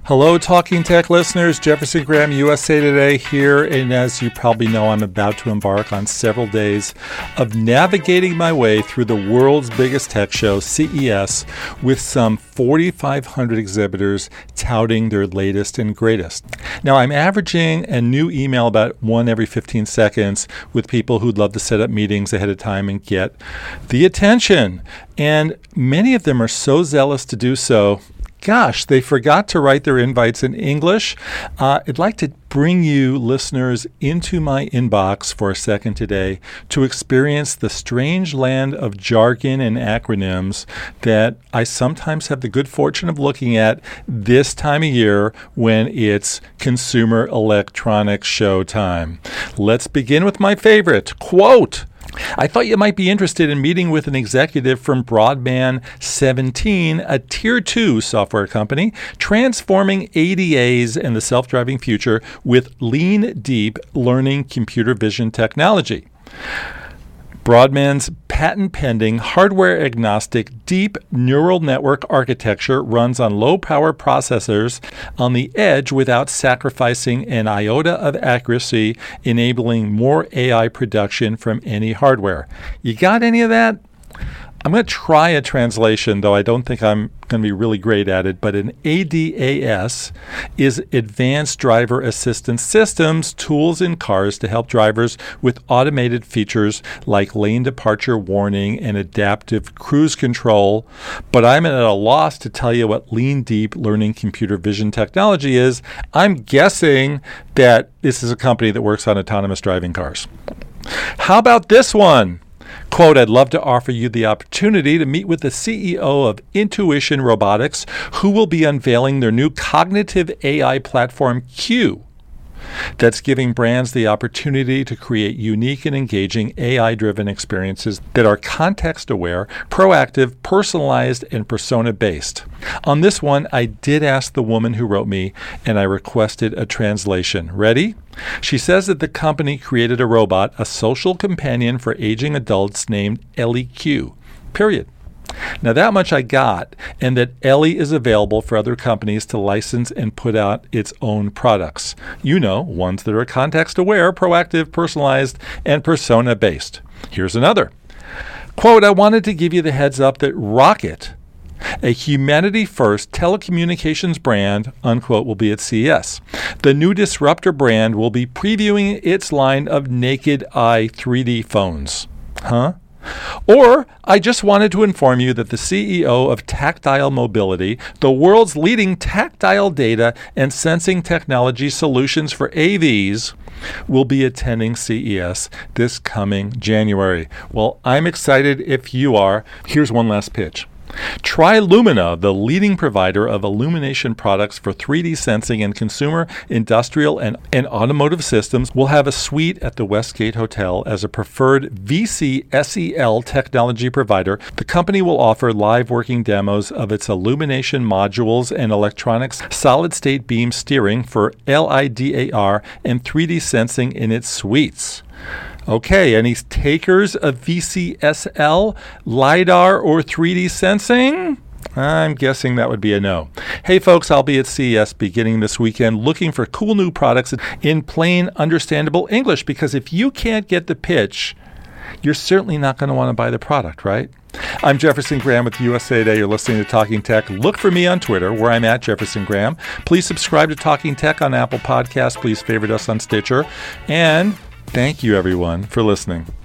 Hello, Talking Tech listeners. Jefferson Graham, USA Today here. And as you probably know, I'm about to embark on several days of navigating my way through the world's biggest tech show, CES, with some 4,500 exhibitors touting their latest and greatest. Now, I'm averaging a new email about one every 15 seconds with people who'd love to set up meetings ahead of time and get the attention. And many of them are so zealous to do so. Gosh, they forgot to write their invites in English. I'd like to bring you listeners into my inbox for a second today to experience the strange land of jargon and acronyms that I sometimes have the good fortune of looking at this time of year when it's Consumer Electronics Show time. Let's begin with my favorite, quote. I thought you might be interested in meeting with an executive from Broadband 17, a Tier 2 software company, transforming ADAs and the self-driving future with lean, deep learning computer vision technology. Broadband's patent-pending, hardware-agnostic, deep neural network architecture runs on low-power processors on the edge without sacrificing an iota of accuracy, enabling more AI production from any hardware. You got any of that? I'm going to try a translation, though I don't think I'm going to be really great at it, but an ADAS is Advanced Driver Assistance Systems, tools in cars to help drivers with automated features like lane departure warning and adaptive cruise control. But I'm at a loss to tell you what lean deep learning computer vision technology is. I'm guessing that this is a company that works on autonomous driving cars. How about this one? Quote, I'd love to offer you the opportunity to meet with the CEO of Intuition Robotics, who will be unveiling their new cognitive AI platform, Q, that's giving brands the opportunity to create unique and engaging AI-driven experiences that are context-aware, proactive, personalized, and persona-based. On this one, I did ask the woman who wrote me, and I requested a translation. Ready? She says that the company created a robot, a social companion for aging adults named Ellie Q. Period. Now that much I got, and that Ellie is available for other companies to license and put out its own products. You know, ones that are context-aware, proactive, personalized, and persona-based. Here's another. Quote, I wanted to give you the heads up that Rocket, a humanity-first telecommunications brand, unquote, will be at CES. The new disruptor brand will be previewing its line of naked eye 3D phones. Huh? Or, I just wanted to inform you that the CEO of Tactile Mobility, the world's leading tactile data and sensing technology solutions for AVs, will be attending CES this coming January. Well, I'm excited if you are. Here's one last pitch. Trilumina, the leading provider of illumination products for 3D sensing and consumer, industrial, and automotive systems, will have a suite at the Westgate Hotel as a preferred VCSEL technology provider. The company will offer live working demos of its illumination modules and electronics solid-state beam steering for LIDAR and 3D sensing in its suites. Okay, any takers of VCSL, LiDAR, or 3D sensing? I'm guessing that would be a no. Hey folks, I'll be at CES beginning this weekend looking for cool new products in plain, understandable English, because if you can't get the pitch, you're certainly not going to want to buy the product, right? I'm Jefferson Graham with USA Today. You're listening to Talking Tech. Look for me on Twitter, where I'm at Jefferson Graham. Please subscribe to Talking Tech on Apple Podcasts. Please favorite us on Stitcher. And thank you, everyone, for listening.